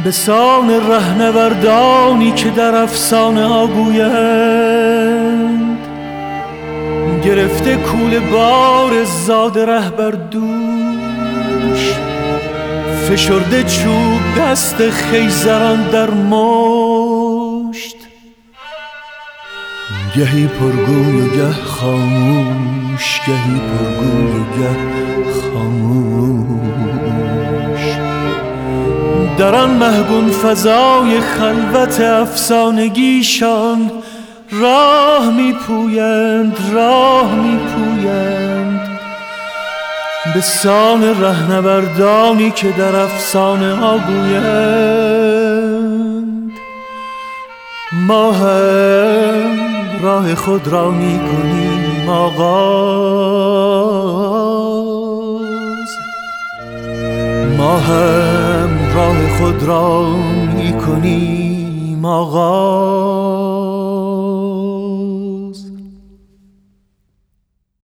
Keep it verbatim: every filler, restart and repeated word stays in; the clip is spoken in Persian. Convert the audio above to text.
به سان رهنوردانی که در افسانه ها گویند، گرفته کوله بار زاد ره بر دوش، فشرده چوب دست خیزران در مشت، گهی پرگوی و گه خاموش، گهی پرگوی و گه خاموش. در آن مهگون فضای خلوت افسانگیشان راه می پویند، راه می پویند به سان رهنوردانی که در افسانه ها گویند. ما هم راه خود را می کنیم آغاز، ما هم راه خود را می کنیم آغاز.